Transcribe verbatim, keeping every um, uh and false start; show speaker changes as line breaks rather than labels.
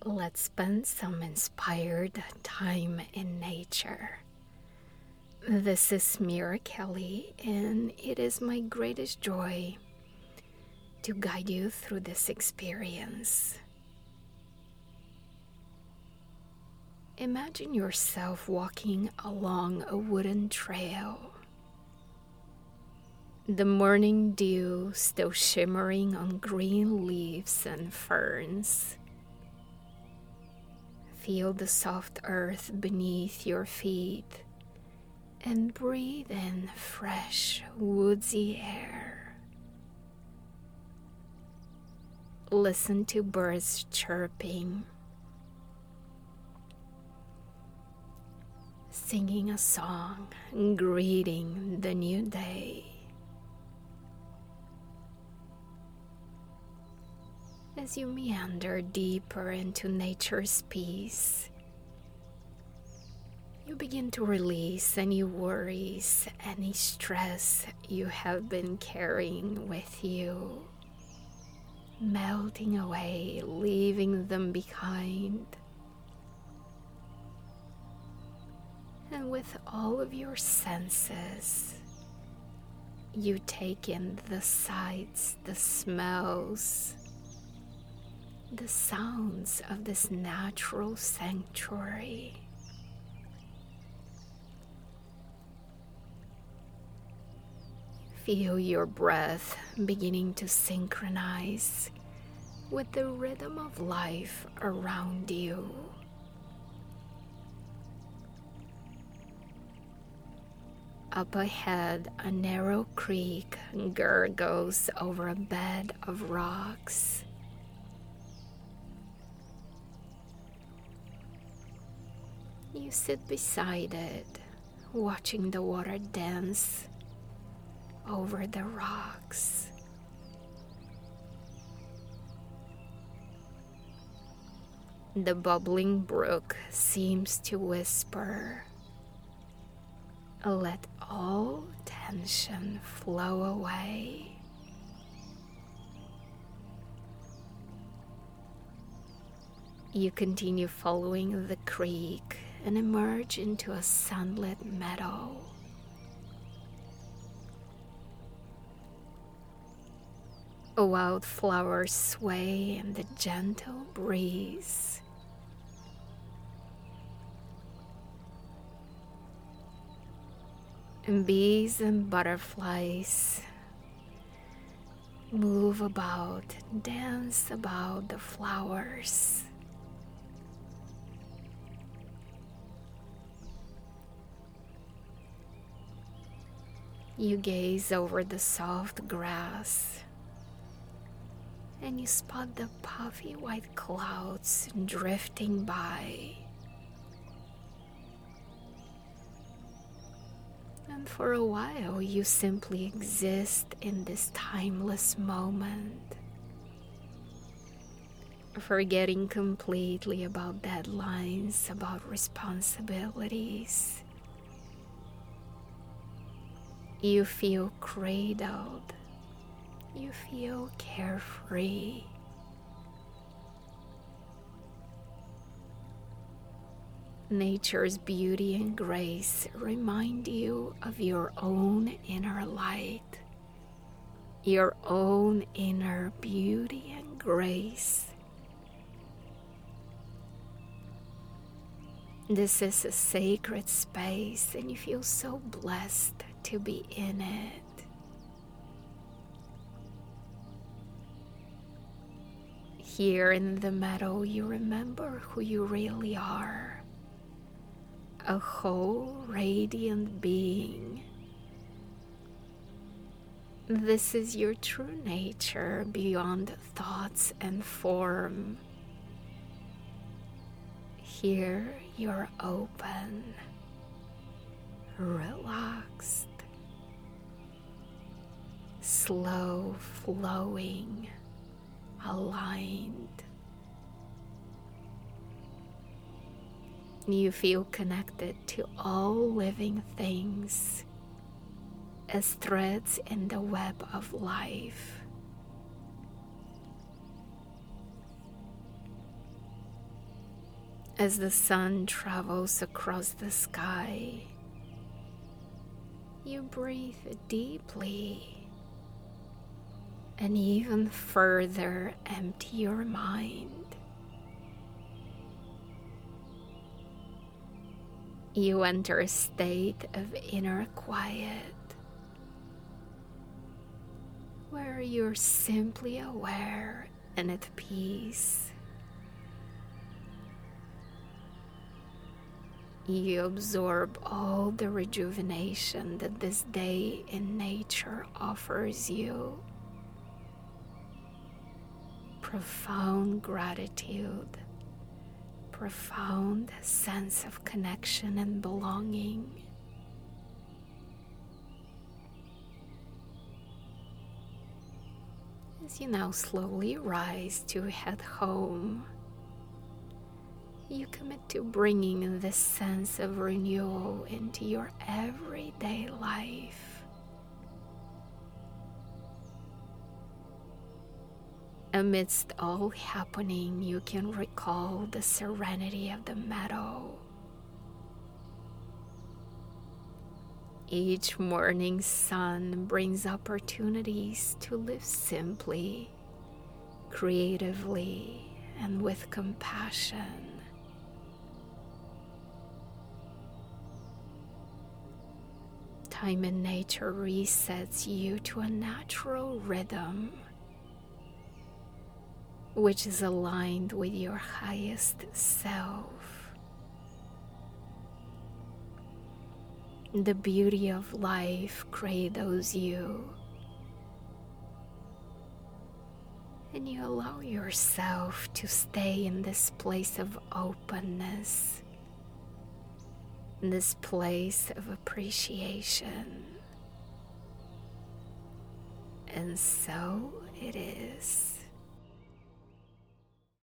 let's spend some inspired time in nature. This is Mira Kelly, and it is my greatest joy to guide you through this experience. Imagine yourself walking along a wooden trail. The morning dew still shimmering on green leaves and ferns. Feel the soft earth beneath your feet and breathe in fresh, woodsy air. Listen to birds chirping, singing a song, greeting the new day. As you meander deeper into nature's peace, you begin to release any worries, any stress you have been carrying with you, melting away, leaving them behind. And with all of your senses, you take in the sights, the smells, the sounds of this natural sanctuary. Feel your breath beginning to synchronize with the rhythm of life around you. Up ahead, a narrow creek gurgles over a bed of rocks. You sit beside it, watching the water dance over the rocks. The bubbling brook seems to whisper, "Let all tension flow away." You continue following the creek and emerge into a sunlit meadow. Wildflowers sway in the gentle breeze. And bees and butterflies move about, dance about the flowers. You gaze over the soft grass, and you spot the puffy white clouds drifting by. And for a while, you simply exist in this timeless moment, forgetting completely about deadlines, about responsibilities. You feel cradled. You feel carefree. Nature's beauty and grace remind you of your own inner light, your own inner beauty and grace. This is a sacred space, and you feel so blessed to be in it. Here in the meadow, you remember who you really are. A whole, radiant being. This is your true nature beyond thoughts and form. Here you're open, relaxed, slow flowing, aligned. You feel connected to all living things as threads in the web of life. As the sun travels across the sky, you breathe deeply and even further empty your mind. You enter a state of inner quiet where you're simply aware and at peace. You absorb all the rejuvenation that this day in nature offers you. Profound gratitude, profound sense of connection and belonging. As you now slowly rise to head home, you commit to bringing this sense of renewal into your everyday life. Amidst all happening, you can recall the serenity of the meadow. Each morning sun brings opportunities to live simply, creatively, and with compassion. Time in nature resets you to a natural rhythm, which is aligned with your highest self. The beauty of life cradles you, and you allow yourself to stay in this place of openness, in this place of appreciation. And so it is.